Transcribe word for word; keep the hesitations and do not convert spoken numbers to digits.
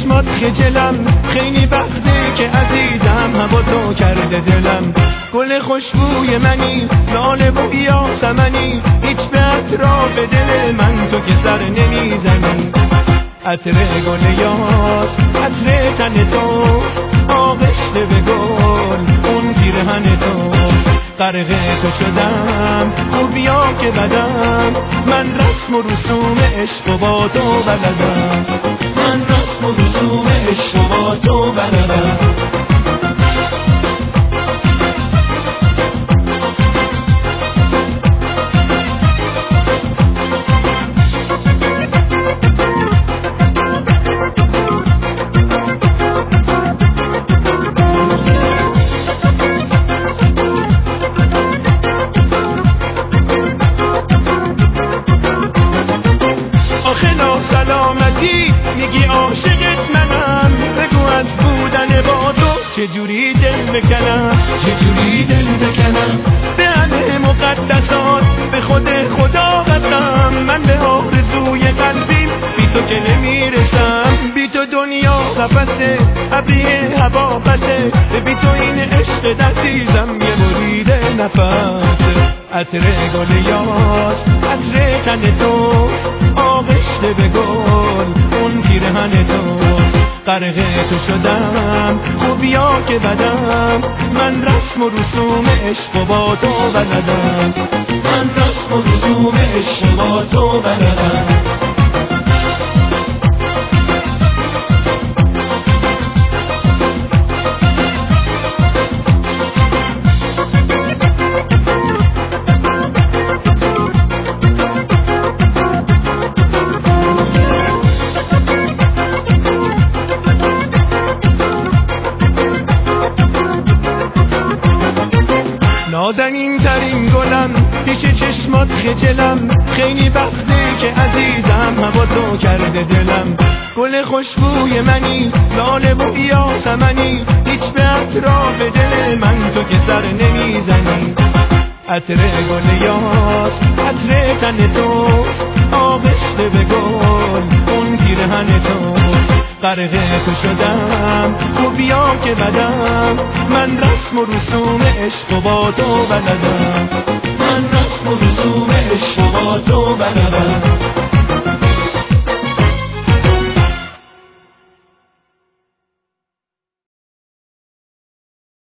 چشمات خجلم، خیلی وقته که عزیزم هوا تو کرده دلم. گل خوشبوی منی، لاله و یاسمنی، هیچ به اطراف دل من تو که سر نمیزنی. عطر گل یاس، عطر تن تو، آغشته به گل اون پیرهن تو. غرق تو شدم خوبیا که بدم، من رسم و رسوم عشق و با تو بلدم. من رسم و رسوم عشق و با تو بلدم. میگی عاشقت منم، بگو از بودن با تو چجوری دل بکنم، چجوری دل بکنم. به همه مقدسات به خود خدا قسم، من به آرزوی قلبیم بی تو که نمیرسم. بی تو دنیا قفسه، ابریه هوا بسه، بی تو این عشق دستیزم یه برید نفس. عطر گل یاس، عطر تن تو، آغشته به گل اون پیرهن تو. غرق تو شدم خوبیا که بدم، من رسم و رسوم عشق و با تو بلدم. من رسم و رسوم عشق و با تو بلدم. نازنین ترین گلم، پیش چشمات خجلم، خیلی وقته که عزیزم هوا تو کرده دلم. گل خوشبوی منی، لاله و یاسمنی، هیچ به اطراف دل من تو که سر نمیزنی. عطر گل یاس، عطر تن تو، آغشته به گل اون پیرهن تو. غرق تو شدم خوبیا که بدم، من رسم و رسوم عشق و با تو بلدم. من رسم و رسوم عشق و با تو بلدم.